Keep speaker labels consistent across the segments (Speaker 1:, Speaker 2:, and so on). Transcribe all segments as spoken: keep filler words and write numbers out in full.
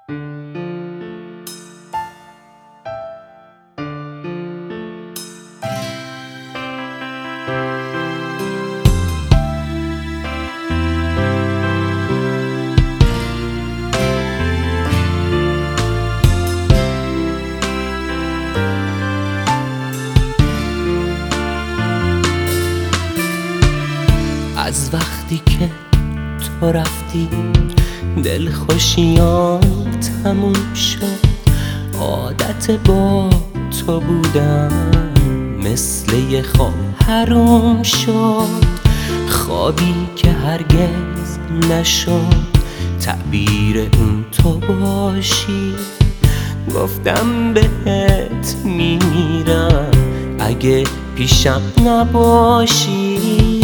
Speaker 1: از وقتی که تو رفتی دلخوشیام تموم شد. عادت با تو بودم مثل یه خواب حروم شد. خوابی که هرگز نشد تعبیر اون تو باشی. گفتم بهت میمیرم اگه پیشم نباشی.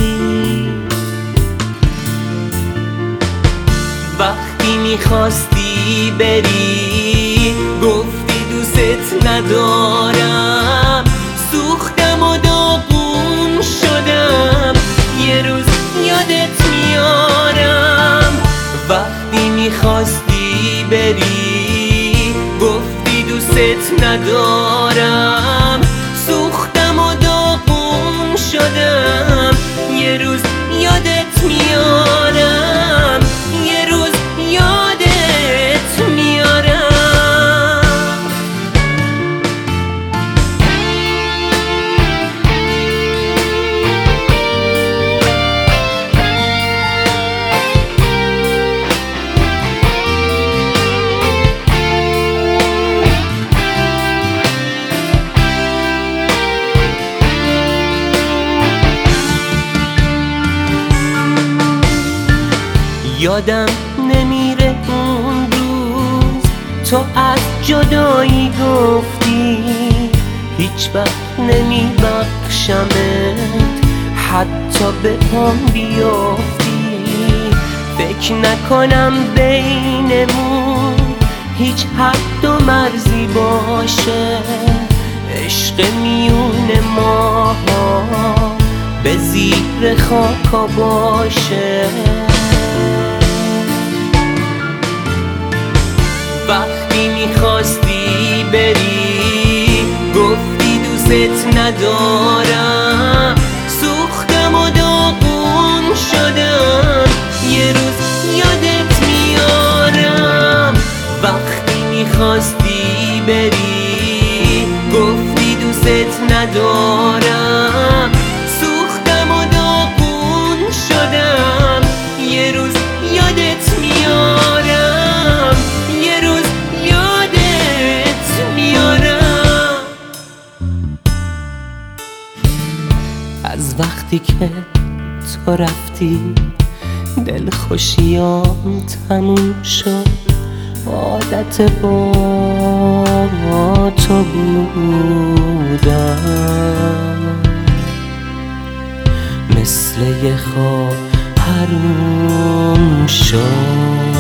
Speaker 1: وقتی میخواستی بری گفتی دوست ندارم. سوختم و داغون شدم یه روز یادت میارم. وقتی میخواستی بری گفتی دوست ندارم. سوختم و داغون شدم یه روز یادت میارم. یه روز یادت میارم. یادم نمیره اون روز تو از جدایی گفتی. هیچ وقت نمیبخشمت حتی به پام بیافتی. فکر نکنم بینمون هیچ حد و مرزی باشه. عشق میون ماها به زیر خاکا باشه. وقتی میخواستی بری گفتی دوست ندارم. سوختم و داغون شدم یه روز یادت میارم. وقتی میخواستی بری گفتی دوست ندارم. سوختم و داغون شدم یه روز یادت میارم. یه روز یادت میارم. از وقتی که تو رفتی دلخوشیام تموم شد. عادت با تو بودم مثل یه خواب حروم شد.